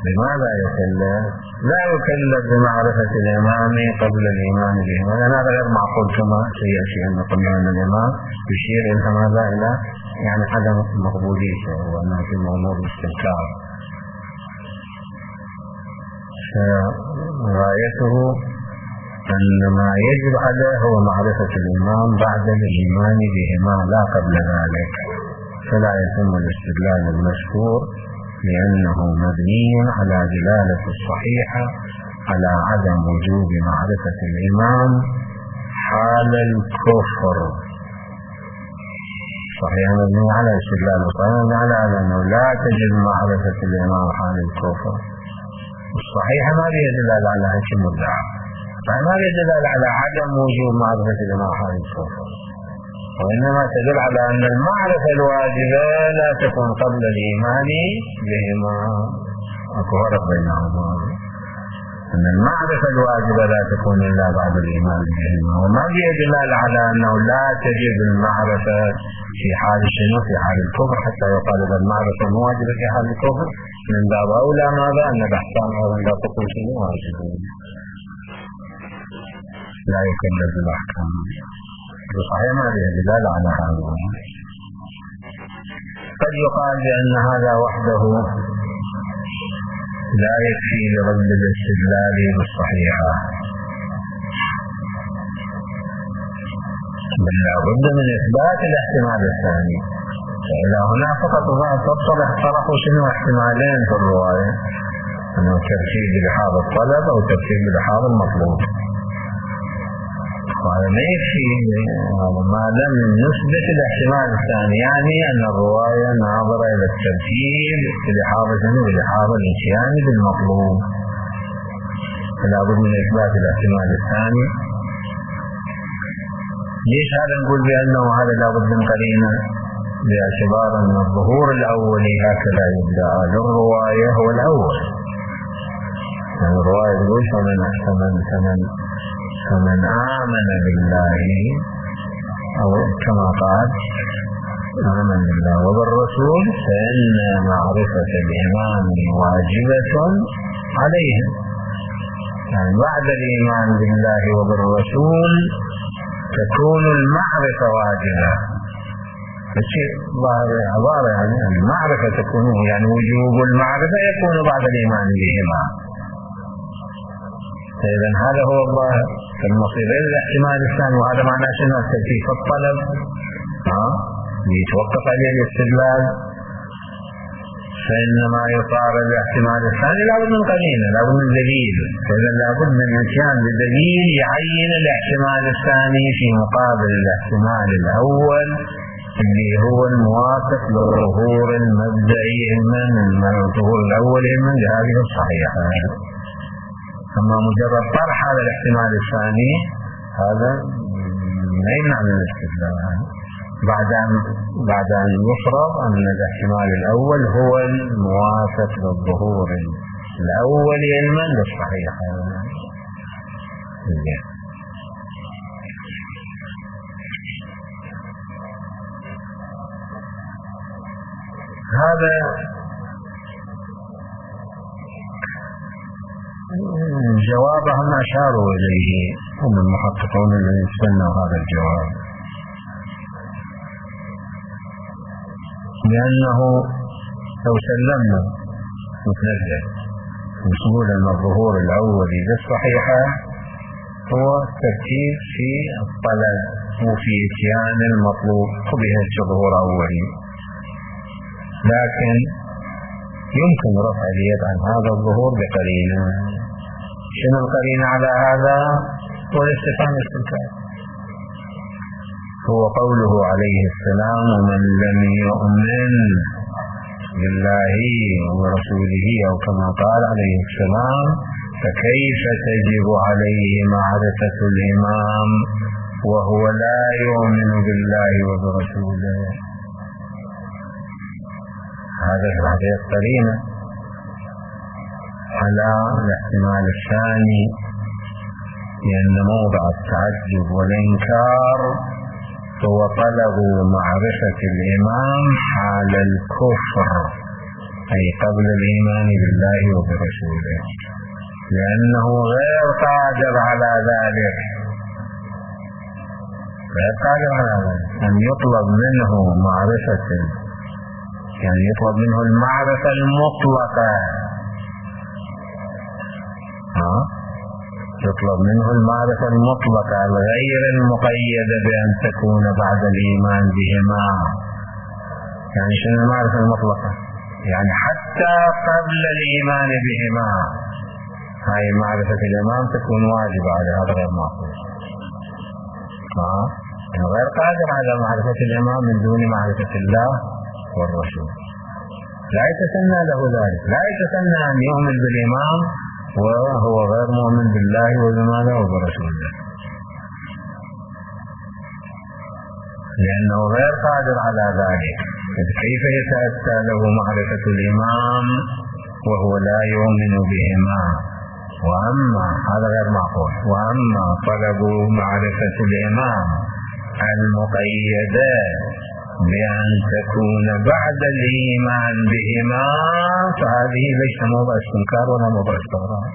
لماذا يكلف؟ لا يكلف بمعرفة الإمام قبل الإيمان به، لأن هذا غير معقول كما سيأتي أن قلنا أن الإمام يشير إلى ماذا؟ إلى يعني عدم مقبوليته وأنه في موضوع الاستنكار. فغايته أن ما يجب عليه هو معرفة الإمام بعد الإيمان بهما لا قبل ذلك، فلا يتم الاستدلال المشهور لأنه مبني على دلالة الصحيحة على عدم وجوب معرفة الإمام حال الكفر. صحيح مبني على استدلال الصحيح على أنه لا تجب معرفة الإمام حال الكفر. الصحيح ما فيها دلالة على هذا المدعى، فما فيها دلالة على عدم وجوب معرفة الإمام حال الكفر، وإنما تدل على أن المعرفة الواجبة لا تكون قبل الإيمان بهما. أكو فرق بينهما، أن المعرفة الواجبة لا تكون إلا بعد الإيمان بهما، وما فيها دلالة على أنه لا تجب المعرفة في حال شنو؟ في حال الكفر، حتى يقال إذا المعرفة واجبة في حال الكفر من باب أولى ماذا؟ أن الأحكام أولا لا تكون شنو؟ واجبة، لا يكلف بالأحكام. صحيح ما فيها دلالة على هذا. قد يقال بأن هذا وحده لا يكفي لرد الاستدلال بالصحيحة، بل لا بد من إثبات الاحتمال الثاني. فإذا هنا فقط طرحوا شنو احتمالين في الرواية، أنه ترتيب بلحاظ الطلب أو ترتيب بلحاظ المطلوب، وهذا ما يكفي ما لم نثبت الاحتمال الثاني، يعني أن الرواية ناظرة إلى الترتيب بلحاظ الاتيان بالمطلوب، فلا بد من إثبات الاحتمال الثاني. ليش هذا نقول بأنه هذا لا بد من قرينة؟ باعتبار أن الظهور الأولي هكذا يبدأ للرواية هو الأول، يعني الرواية تقول فمن آمن بالله، أو كما قال آمن بالله وبالرسول فإن معرفة الإمام واجبة عليهم، يعني بعد الإيمان بالله وبالرسول تكون المعرفة واجبة. الشيء عبارة يعني المعرفة تكون، يعني وجوب المعرفة يكون بعد الإيمان بهما. إذا هذا هو الظاهر في المصير إلى الاحتمال الثاني، وهذا معناه شنو؟ الترتيب الطلب يتوقف عليه الاستدلال، فإنما يقارن الاحتمال الثاني لابد من قرينة، لابد من دليل، فإذا لابد من الاتيان بدليل يعين الاحتمال الثاني في مقابل الاحتمال الأول اللي هو الموافق للظهور المبدئي من الظهور الأول من هذه الصحيحة. أما مجرد طرح هذا الاحتمال الثاني هذا لا يمنع من الاستدلال، بعد أن يفرض أن الاحتمال الأول هو الموافق للظهور الأول علما للصحيحة. هذا جوابهم أشاروا إليه هم المحققون الذين يتبنوا هذا الجواب، لأنه لو سلمنا مثله نقول أن الظهور الأولي للصحيحة هو الترتيب في الطلب وفي إتيان المطلوب بهذا الظهور أولي، لكن يمكن رفع اليد عن هذا الظهور بقرينة. شنو القرينة على هذا؟ هو الاستفهام الاستنكاري، هو قوله عليه السلام ومن لم يؤمن بالله ورسوله، أو كما قال عليه السلام فكيف تجب عليه معرفة الإمام وهو لا يؤمن بالله وبرسوله. هذه القرينة على الاحتمال الثاني، لأن موضع التعجب والإنكار هو طلب معرفة الإمام حال الكفر أي قبل الإيمان بالله وبرسوله، لأنه غير قادر على ذلك، غير قادر على ذلك أن يطلب منه معرفة، يعني يطلب منه المعرفة المطلقة، يطلب منه المعرفة المطلقة غير المقيدة بأن تكون بعد الإيمان بهما. يعني شنو المعرفة المطلقة؟ يعني حتى قبل الإيمان بهما هاي معرفة الإمام تكون واجبة على هذا غير معقول. غير قادر على معرفة الإمام من دون معرفة الله والرسول، لا يتسنى له ذلك، لا يتسنى أن يؤمن بالإمام وهو غير مؤمن بالله وبماذا وبرسوله، لأنه غير قادر على ذلك. كيف يتأتى له معرفة الإمام وهو لا يؤمن بهما؟ وأما هذا غير معقول. وأما طلب معرفة الإمام المقيدة بأن تكون بعد الإيمان بهما فهذه ليس موضع استنكار ولا موضع استغراب،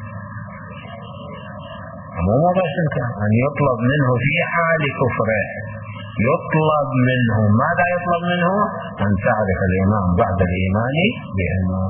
مو موضع استنكار. أن يطلب منه في حال كفره، يطلب منه ماذا يطلب منه؟ أن تعرف الإمام بعد الإيمان بهما.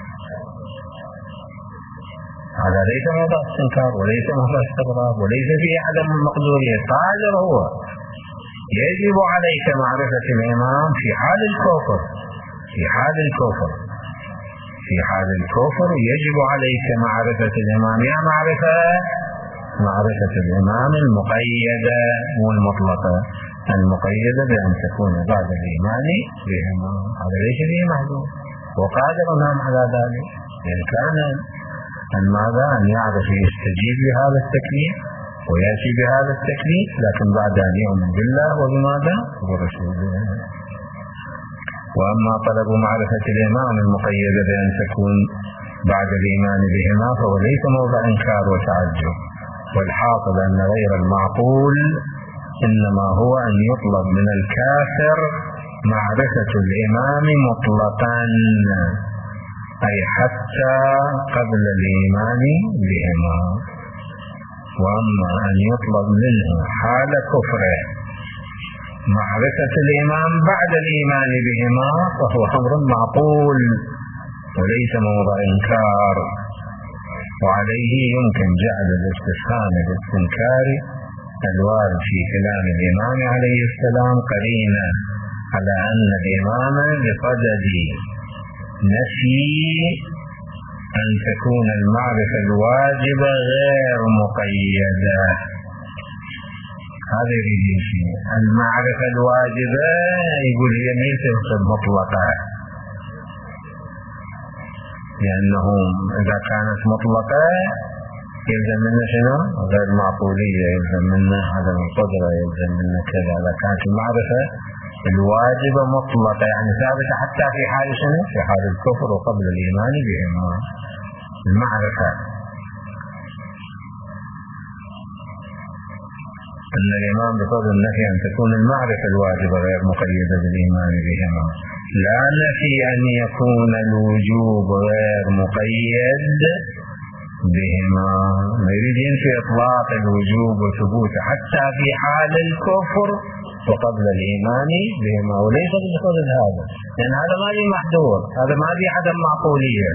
هذا ليس موضع استنكار وليس موضع استغراب وليس فيه عدم المقدورية، قادر هو. يجب عليك معرفة الإمام في حال الكفر، في حال الكفر، في حال الكفر يجب عليك معرفة الإمام. يا معرفة الإمام المقيدة والمطلقة، المقيدة بأن تكون بعد الإيمان بهما، هذا ليس فيه محدود وقادر نعم على ذلك. إن كان أن ماذا أن يعرف يستجيب لهذا التكليف ويأتي بهذا التكليف، لكن بعد أن يؤمن بالله وبماذا وبرسوله. وأما طلب معرفة الإمام المقيدة بأن تكون بعد الإيمان بهما فهو ليس موضع إنكار وتعجب، والحاصل أن غير المعقول إنما هو أن يطلب من الكافر معرفة الإمام مطلقا، أي حتى قبل الإيمان بهما. وأما أن يطلب منه حال كفره معرفة الإمام بعد الإيمان بهما فهو أمر معقول وليس موضع إنكار، وعليه يمكن جعل الاستفهام بالاستنكار الوارد في كلام الإمام عليه السلام قرينة على أن الإمام بصدد نفي أن تكون المعرفة الواجبة غير مقيدة. هذا يريد شيء المعرفة الواجبة، يقول هي ليست مطلقة، لأنه إذا كانت مطلقة يلزم منا شنو؟ غير معقولية، يلزم منا عدم القدرة، يلزم منا كذا. إذا كانت المعرفة الواجبة مطلقة يعني ثابتة حتى في حال شنو؟ في حال الكفر وقبل الإيمان بهما. المعرفة أن الإمام بفضل النفي أن تكون المعرفة الواجبة غير مقيدة بالإيمان بهما، لا نفي أن يكون الوجوب غير مقيد بهما. ما يريد ينفي إطلاق الوجوب وثبوته حتى في حال الكفر وقبل الإيمان بهما، وليس بصدد هذا، لأن هذا ما لي محدود، هذا ما لي عدم معقولية.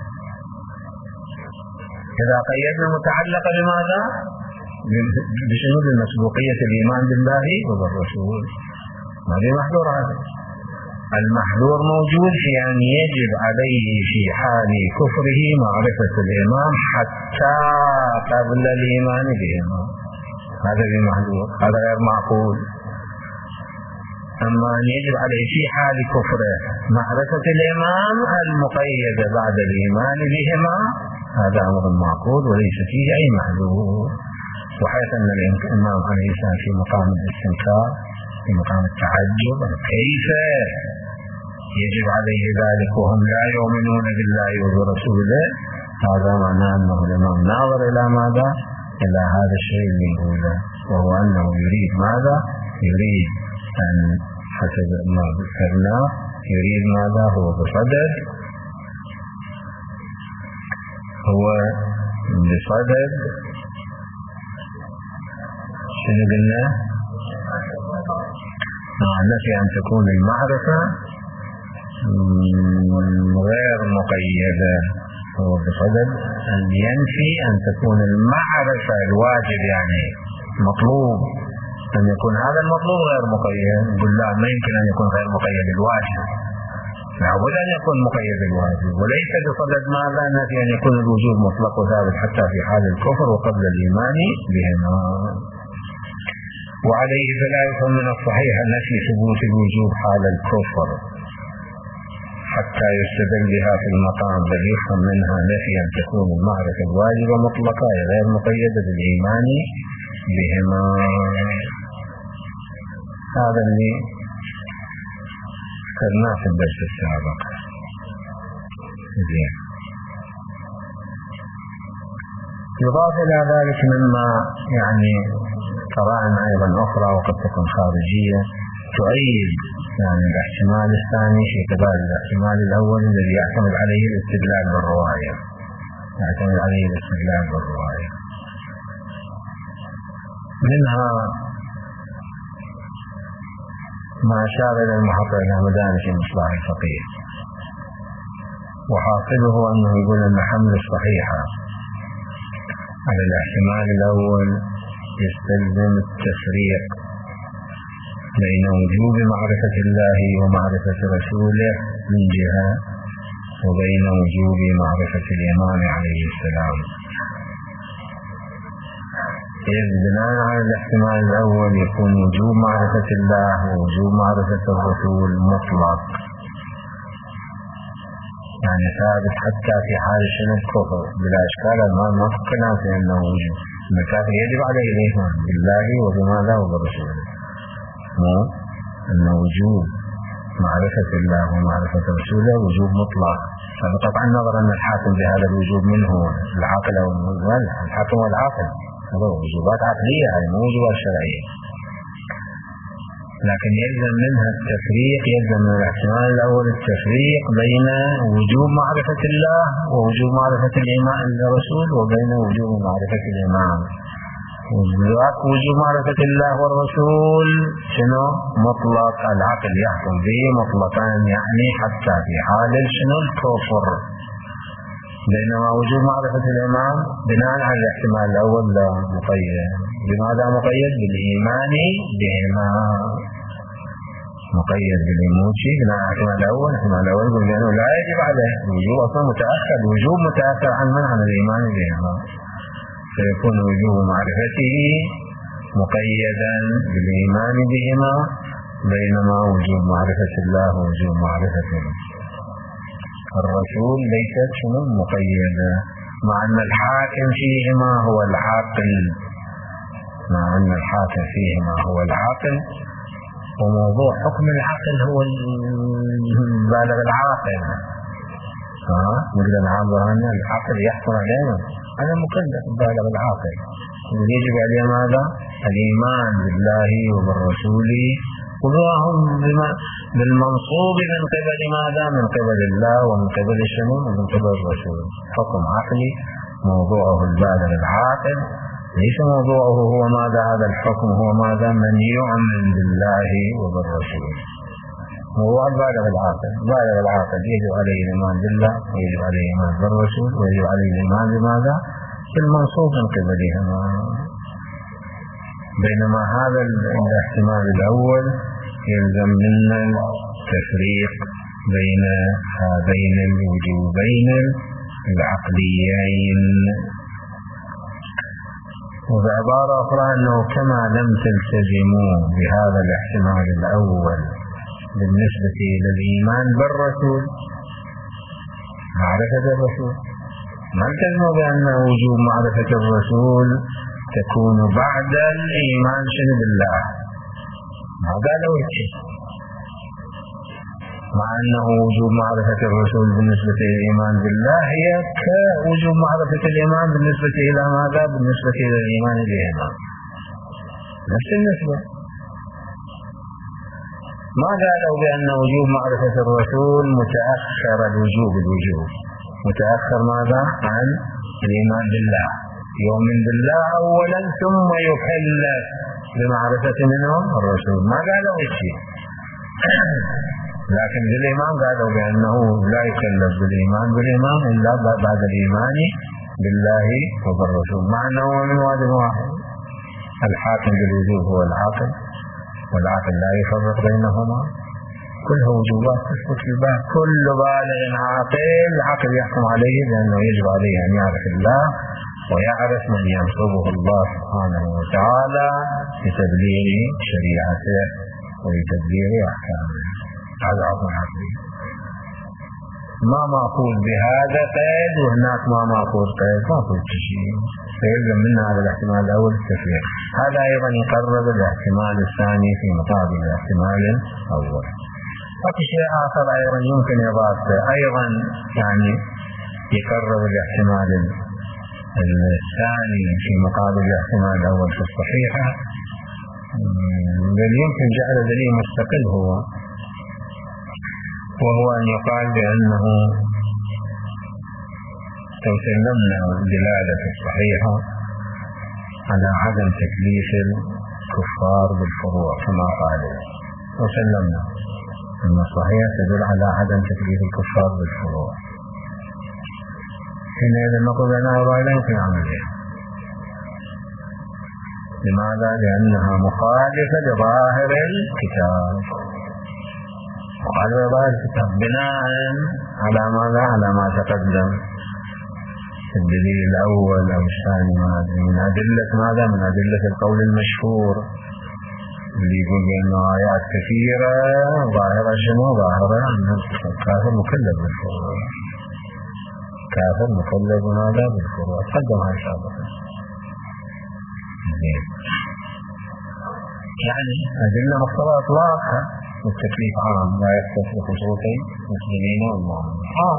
إذا قيدنا متعلقة بماذا؟ بشنو؟ بمسبوقية الإيمان بالله وبالرسول. ما لي محدور هذا. المحذور موجود في أن يجب عليه في حال كفره معرفة الإمام حتى قبل الإيمان بهما، هذا المحذور، هذا غير معقول. أما أن يجب عليه في حال كفره معرفة الإمام المقيدة بعد الإيمان بهما، هذا أمر معقول وليس فيه أي محذور. وحيث أن الإمام عليه السلام في مقام الاستنكار، في مقام التعجب، كيف يجب عليه ذلك وهم لا يؤمنون بالله وبرسوله، هذا معناه أنه الإمام ناظر إلى ماذا؟ إلى هذا الشيء اللي يقوله، وهو أنه يريد ماذا؟ يريد أن حسب ما ذكرنا، يريد ماذا؟ هو بصدد هو بصدد شنو قلنا؟ نفي أن تكون المعرفة غير مقيدة. هو بصدد أن ينفي أن تكون المعرفة الواجب، يعني مطلوب أن يكون هذا المطلوب غير مقيد. يقول لا، ما يمكن أن يكون غير مقيد الواجب، لابد أن يكون مقيد الواجب. وليس بصدد ماذا؟ نفي أن يكون الوجوب مطلق وثابت حتى في حال الكفر وقبل الإيمان بهما. وعليه فلا يفهم من الصحيح نفي ثبوت الوجوب حال الكفر حتى يستدل بها في المقام، بل يفهم منها نفي أن تكون المعرفة الواجبة مطلقة غير مقيدة بالإيمان بهما. هذا اللي ذكرناه في الدرس السابق. زين. يضاف إلى ذلك مما يعني قرائن أيضا أخرى وقد تكون خارجية تؤيد يعني الاحتمال الثاني في قبال الاحتمال الأول الذي يعتمد عليه الاستدلال بالرواية. منها ما أشار إلى المحقق الهمداني في مصباح الفقيه، وحاصله أنه يقول أن حمل الصحيحة على الاحتمال الأول يستلزم التفريق بين وجوب معرفة الله ومعرفة رسوله من جهة، وبين وجوب معرفة الإمام عليه السلام. إذ بناء على الاحتمال الأول يكون وجوب معرفة الله ووجوب معرفة الرسول مطلق، يعني ثابت حتى في حال شنو الكفر بلا إشكال. ما فكرنا في أنه وجوب، الكافر يجب عليه الإيمان بالله وبماذا وبرسوله، أن وجوب معرفة الله ومعرفة رسوله وجوب مطلق. فبقطع النظر أن الحاكم بهذا الوجوب منه العاقل أو الحاكم والعاقل، هذا وجوبات عقلية، هذه مو وجوبات شرعية. لكن يلزم منها التفريق، يلزم من الاحتمال الأول التفريق بين وجوب معرفة الله ووجوب معرفة الإمام الرسول، وبين وجوب معرفة الإمام. وجوب معرفة الله والرسول شنو؟ مطلق، العقل يحكم به مطلقا، يعني حتى في حال شنو الكفر. بينما وجوب معرفة الإمام بناء على الاحتمال الأول لا مقيد. بماذا مقيد؟ بالإيمان بهما. مقيد بالإيموشي بناء على الاحتمال الأول. الاحتمال الأول يقول لأنه لا يجب عليه الوجوب، أصلا متأخر، الوجوب متأخر عن من؟ عن الإيمان بهما. فيكون وجوب معرفته مقيدا بالإيمان بهما، بينما وجوب معرفة الله ووجوب معرفة الرسول ليست شنو مقيدة، مع أن الحاكم فيهما هو العاقل، وموضوع حكم العقل هو البالغ العاقل. نقدر نعبر عن العقل يحكم علينا، أنا مكلف بالغ العاقل، يجب عليه ماذا؟ الإيمان بالله وبالرسول، كلهم بالمنصوب من قبل ماذا؟ من قبل الله ومن قبل شنو؟ من قبل الرسول. حكم عقلي موضوعه البالغ العاقل، ليس موضوعه هو ماذا؟ هذا الحكم هو ماذا؟ من يؤمن بالله وبالرسول. موضوع البالغ العاقل، بالغ العاقل يجب عليه الإيمان بالله ويجب عليه الإيمان بالرسول ويجب عليه الإيمان بماذا؟ بالمنصوب من قبلهما. بينما هذا الاحتمال الأول يلزم منا التفريق بين هذين الوجوبين العقليين. وبعبارة أخرى أنه كما لم تلتزموا بهذا الاحتمال الأول بالنسبة إلى الإيمان بالرسول، معرفة الرسول، ما التزموا بأن وجوب معرفة الرسول تكون بعد الإيمان شنو بالله، ما قالوا شيء، مع أنه وجوب معرفة الرسول بالنسبة إلى الإيمان بالله هي كوجوب معرفة الإيمان بالنسبة إلى ماذا؟ بالنسبة إلى الإيمان بهما نفس النسبة. ما قالوا بأن وجوب معرفة الرسول متأخر الوجوب متأخر ماذا؟ عن الإيمان بالله، يؤمن بالله أولا ثم يكلف بمعرفة منهم الرسول، ما قالوا شيء. لكن بالإيمان قالوا بأنه لا يكلف بالإيمان إلا بعد الإيمان بالله وبالرسول، مع أنه من واجب واحد. الحاكم بالوجوب هو العاقل، والعاقل لا يفرق بينهما، كلها وجوبات تثبت في الباب. كل بالغ عاقل العقل يحكم عليه بأنه يجب عليه أن يعرف الله ويعرف من ينصبه الله سبحانه وتعالى لتبليغ شريعته ولتبليغ أحكامه. هذا عقل عقلي. ما مأخوذ بهذا قيد وهناك ما مأخوذ قيد، ما أقول شيء، فيلزم منا على الاحتمال الأول التفريق. هذا أيضا يقرب الاحتمال الثاني في مقابل الاحتمال الأول. وفي شيء آخر أيضا يمكن إضافته، أيضا يعني يقرب الاحتمال الثاني في مقابل الاحتمال الأول في الصحيحة، بل يمكن جعل دليل مستقل وهو أن يقال بأنه لو سلمنا الدلالة الصحيحة على عدم تكليف الكفار بالفروع كما قالوا، وسلمنا أن الصحيح تدل على عدم تكليف الكفار بالفروع، حينئذ نقول أنها لا يمكن عملها. لماذا؟ لأنها مخالفة لظاهر الكتاب، وعلى ظاهر الكتاب بناء على ماذا؟ على ما تقدم الدليل الأول أو الثاني من أدلة ماذا؟ من أدلة القول المشهور اللي يقول بأنه آيات كثيرة ظاهرة شنو؟ ظاهرة أن الكافر مكلف بالفروع، كافر مكلف ماذا؟ بالفروع. تقدم هذا سابقا. يعني أدلة مقتضى إطلاقها والتكليف عام لا يختص بخصوص المسلمين والمؤمنين عام.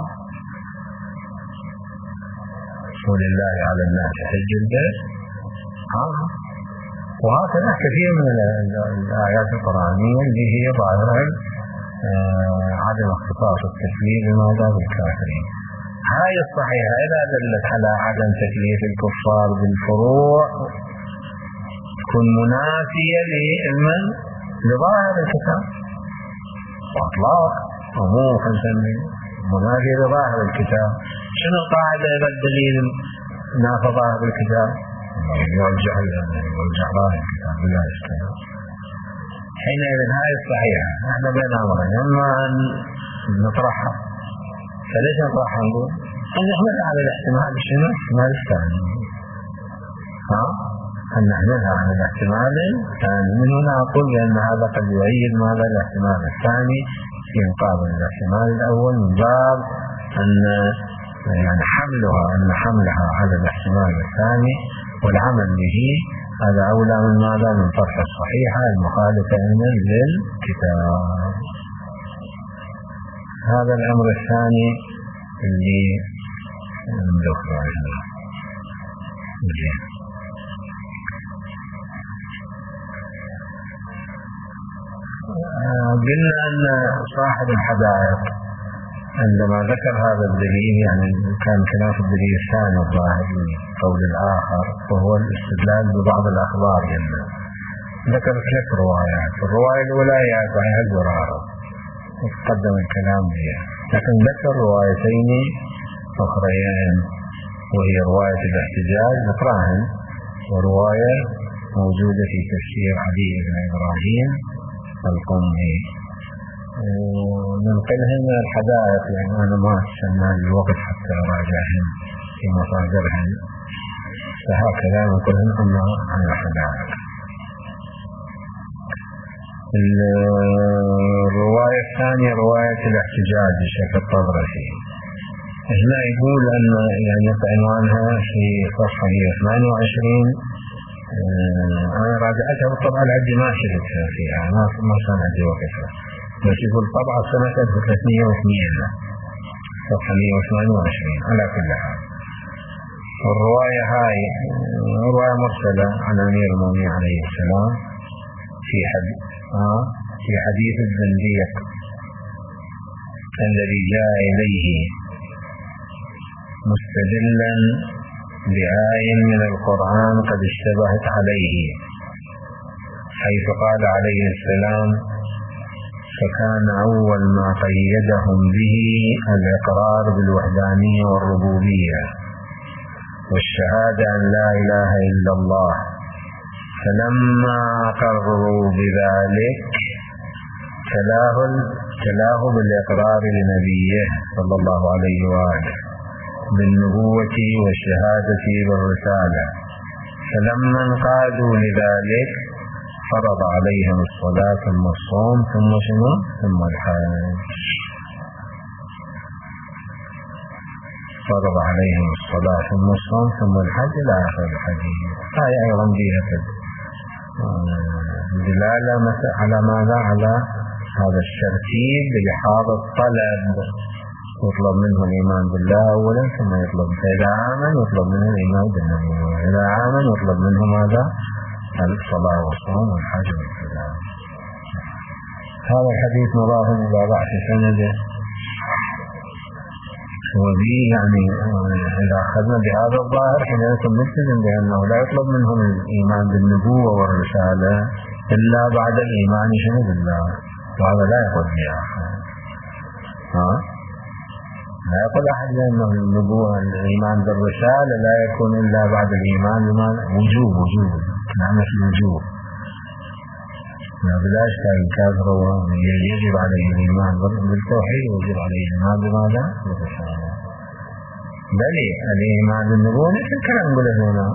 ولله على الناس حج البيت عام. وهكذا كثير من الآيات القرآنية اللي هي ظاهرة عدم اختصاص التكليف بماذا؟ بالكافرين. هاي الصحيحة إذا دلت على عدم تكليف الكفار بالفروع تكون منافية لظاهر الكتاب وأطلاق عموم خلفني منافية لظاهر الكتاب. شنو القاعدة إذا الدليل نافى ظاهر الكتاب؟ يرجع ظاهر الكتاب بلا إشكال. حينئذ هاي الصحيحة احنا بين أمرين، إما أن نطرحها، فليش نطرحها؟ نقول أن نحملها على الاحتمال شنو؟ الاحتمال الثاني، أن نحملها على الاحتمال الثاني. من هنا أقول بأن هذا قد يؤيد ماذا؟ الاحتمال الثاني في مقابل الاحتمال الأول، من باب أن يعني حملها على الاحتمال الثاني والعمل به هذا أولى من ماذا؟ من طرح الصحيحة المخالفة للكتاب. هذا الأمر الثاني اللي ذكره هنا. قلنا أن صاحب الحدائق عندما ذكر هذا الدليل يعني كان خلاف الدليل الثاني الظاهر قول الآخر وهو الاستدلال ببعض الأخبار. ذكر 3 روايات، الرواية الأولى هي صحيح الزرارة وتقدم الكلام فيها، لكن ذكر روايتين أخريين وهي رواية الاحتجاج نقراهن، ورواية موجودة في تفسير علي بن إبراهيم القمي، وننقلهم من الحدائق يعني أنا ما استنى الوقت حتى أراجعهم في مصادرهم، فهكذا ننقلهم عن الحدائق. الرواية الثانية رواية الاحتجاج للشيخ الطبرسي، هنا يقول أن يعني عنوانها في صفحة 28. أنا راجعتها بالطبعة العدي ما شفتها فيها، ما كان عندي وقتها، بس يقول طبعة سنة 1302 صفحة 128 على كل حال. والرواية هاي رواية مرسلة عن أمير المؤمنين عليه السلام في حديث الزنديق الذي جاء إليه مستدلا بآية من القرآن قد اشتبهت عليه، حيث قال عليه السلام: فكان أول ما قيدهم به الإقرار بالوحدانية والربوبية والشهادة أن لا إله إلا الله، فلما أقروا بذلك تلاه بالإقرار لنبيه صلى الله عليه وآله بالنبوة والشهادة بالرسالة، فلما انقادوا لذلك فرض عليهم الصلاة ثم الصوم ثم شنو؟ ثم الحج. فرض عليهم الصلاة ثم الصوم ثم الحج إلى آخر الحديث. هاي أيضا فيها دلالة على ماذا؟ على هذا الترتيب بلحاظ الطلب، يطلب منه الإيمان بالله أولا ثم يطلب، إذا آمن يطلب منه الإيمان بالنبي، إذا آمن يطلب منه ماذا؟ الصلاة والصوم والحج والسلام. هذا الحديث مضاف إلى ضعف سنده، وذي يعني إذا أخذنا بهذا الظاهر حينئذ نلتزم بأنه لا يطلب منهم الإيمان بالنبوة والرسالة إلا بعد الإيمان شنو بالله، وهذا لا يقول به أحد. لا يقول أحد بأنه النبوة الإيمان بالرسالة لا يكون إلا بعد الإيمان بما وجوب نعم في الوجوب، بلا إشكال. الكافر يجب عليه الإيمان بالتوحيد ويجب عليه الإيمان بماذا؟ بالرسالة. بل الإيمان بالنبوة نفس الكلام نقول هنا،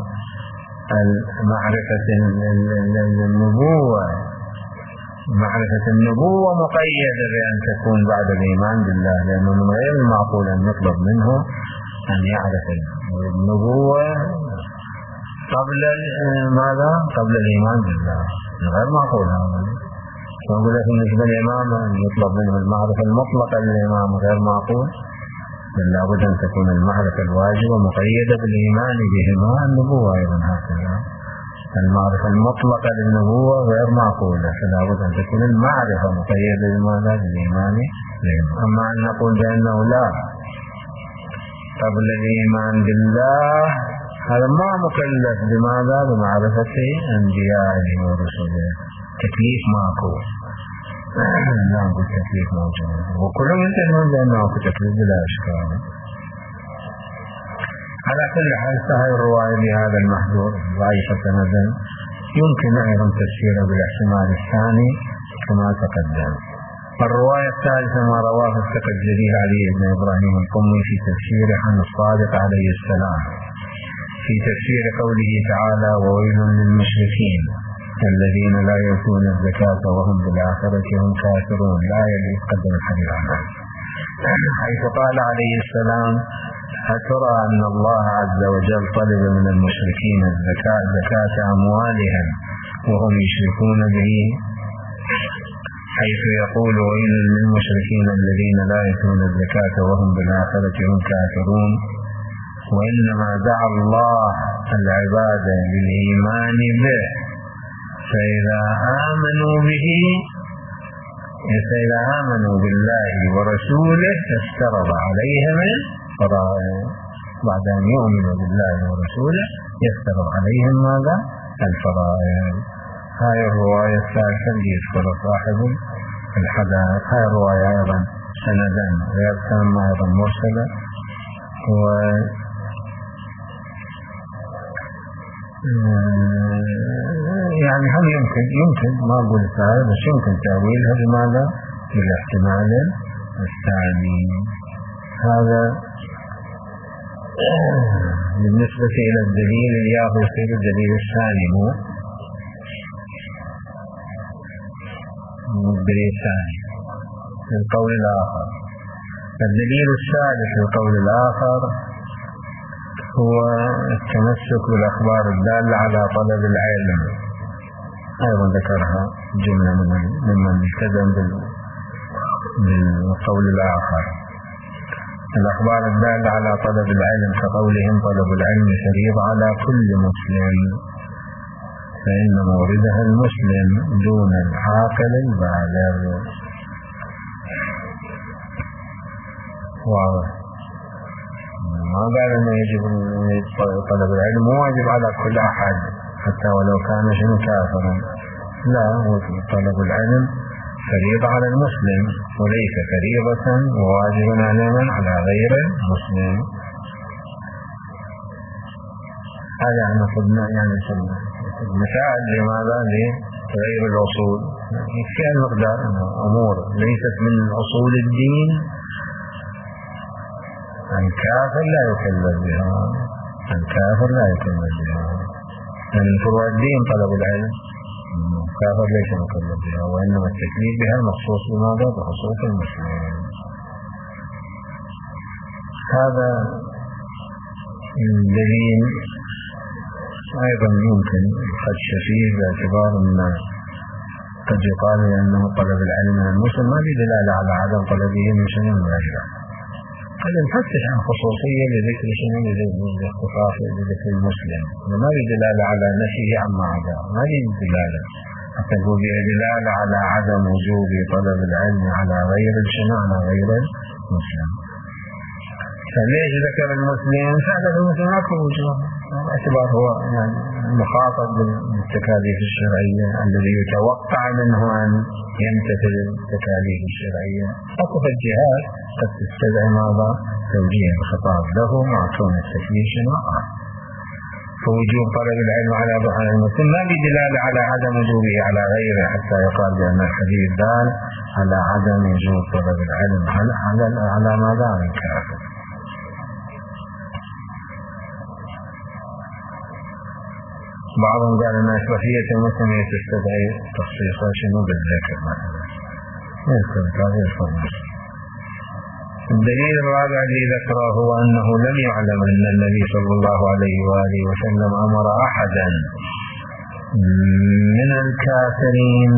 معرفة النبوة مقيدة بأن تكون بعد الإيمان بالله، لأنه من غير المعقول أن يطلب منه أن يعرف النبوة قبل ماذا؟ قبل الإيمان بالله، غير معقول هذا. فنقول لك بالنسبة للإمام أن يطلب منه المعرفة المطلقة للإمام غير معقول، بل لابد أن تكون المعرفة الواجبة مقيدة بالإيمان بهما. النبوة أيضا هكذا، المعرفة المطلقة للنبوة غير معقولة، فلا بد أن تكون المعرفة مقيدة بماذا؟ بالإيمان بهما. أما أن نقول بأنه لا قبل الإيمان بالله، هذا ما مكلف بماذا؟ بمعرفة أنبيائه ورسله، تكليف ماكو. لا نقول تكليف موجود، وكلهم ينتهون بأنه تكليف بلا إشكال. على كل حال فهي الرواية بهذا المحذور ضعيفة سندا، يمكن أيضا تفسيره بالاحتمال الثاني كما تقدم. الرواية الثالثة ما رواه الثقة الجليل علي بن إبراهيم القمي في تفسيره عن الصادق عليه السلام في تفسير قوله تعالى: وويل للمشركين الذين لا يؤتون الزكاة وهم بالآخرة هم كافرون. لا يقدم الحديث عنه، حيث قال عليه السلام: أترى أن الله عز وجل طلب من المشركين زكاة أموالهم وهم يشركون به، حيث يقول: ويل للمشركين الذين لا يؤتون الزكاة وهم بالآخرة هم كافرون. وإنما دعا الله العباد للإيمان به، فإذا آمنوا بالله ورسوله افترض عليهم الفرائض. بعد أن يؤمنوا بالله ورسوله يفترض عليهم ماذا؟ الفرائض. هاي الرواية الثالثة اللي يذكر صاحب الحدائق. هاي الرواية أيضا سندا غير تامة، أيضا مرسلة، يعني هم يمكن ما أقول سهل، بس يمكن تأويلها بماذا؟ بالاحتمال الثاني. هذا بالنسبة إلى الدليل اللي يصير الدليل الثاني، مو الدليل الثاني القول الآخر. الدليل الثالث القول الآخر هو التمسك بالأخبار الدالة على طلب العلم. أيضا ذكرها جملة ممن التزم بالقول الآخر. الأخبار الدالة على طلب العلم كقولهم: طلب العلم فريضة على كل مسلم، فإن موردها المسلم دون العاقل البالغ. واضح؟ ما قال أنه يجب طلب العلم، مو واجب على كل أحد حتى ولو كان شنو كافرا، لا، طلب العلم فريضة على المسلم وليس فريضة وواجبا على من؟ على غير المسلم. هذا يعني قلنا يعني مثال لماذا؟ لغير الأصول في المقدار أمور ليست من أصول الدين الكافر لا يكلف بها، الكافر لا يكلف بها، من فروع الدين طلب العلم، الكافر ليس مكلف بها، وإنما التكليف بها مخصوص بماذا؟ بخصوص المسلمين. هذا دليل أيضا يمكن الخدش فيه باعتبار أن قد يقال أنه طلب العلم من المسلم ما في دلالة على عدم طلبه من شنو غيره. قد نفتش عن خصوصية لذكر شنو الاختصاص لذكر المسلم، ما في دلالة على نفيه عما عدا، ما في دلالة حتى يقول به دلالة على عدم وجوب طلب العلم على غير شنو على غير المسلم. فليش ذكر المسلم؟ فعلا المسلم اكو وجوه باعتبار هو يعني مخاطب بالتكاليف الشرعية الذي يتوقع منه أن يمتثل التكاليف الشرعية. اكو في الجهات قد تستدعي ماذا؟ توجيه الخطاب له مع كون التكليف شنو فوجوب طلب العلم على ضحى المسلم ما بدلالة على عدم وجوبه على غيره حتى يقال بأن الحديث دال على عدم وجوب طلب العلم على ماذا؟ على الكافر. بعضهم قال أن أشرفية المسلم تستدعي تخصيصا شنو بالذكر مثلا يذكر هذا الفرق. الدليل الرابع الذي ذكره هو أنه لم يعلم أن النبي صلى الله عليه وآله وسلم أمر أحدا من الكافرين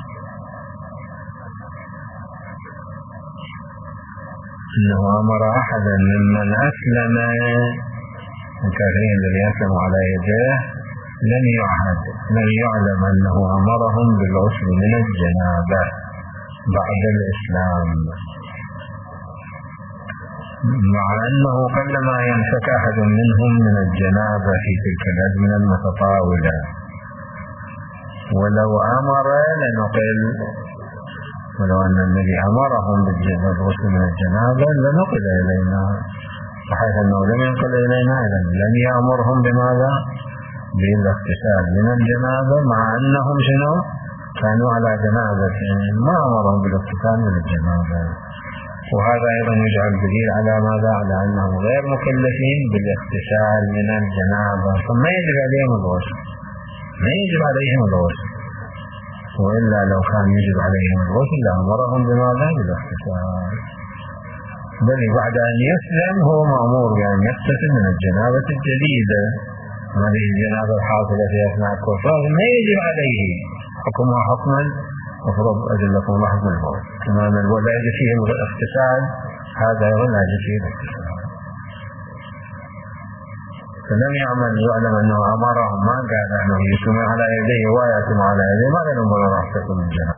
أنه أمر أحدا ممن أسلم الكافرين الذي أسلموا على يديه لم يعلم أنه أمرهم بالغسل من الجنابة بعد الإسلام، مع أنه قلما ينفك أحد منهم من الجنابة في تلك الأزمنة المتطاولة، ولو أمر لنقل، ولو أن النبي أمرهم بالغسل من الجنابة لنقل إلينا، بحيث أنه لم ينقل إلينا إذن لم يأمرهم بماذا؟ بالاغتسال من الجنابة، مع أنهم شنو؟ كانوا على جنابة، ما أمرهم بالاغتسال من الجنابة. وهذا أيضا يجعل دليل على ماذا؟ على أنهم غير مكلفين بالاغتسال من الجنابة، ثم يجب عليهم الغسل، ما يجب عليهم الغسل، وإلا لو كان يجب عليهم الغسل لأمرهم بماذا؟ بالاغتسال. بل بعد أن يسلم هو مأمور بأن يغتسل من الجنابة الجديدة، هذه الجنابة الحاصلة في أثناء الكفار ما يجب عليه حكمها حكما أفرض أجلكم الله حكم الموت، كما أن لا يجب فيه الاغتسال هذا لا يجب فيه الاغتسال. فلم يعلم أنه أمرهم، ما قال أنه يسمع على يديه ويأتم على يديه، ما قال أنه أحسكم من الجنابة.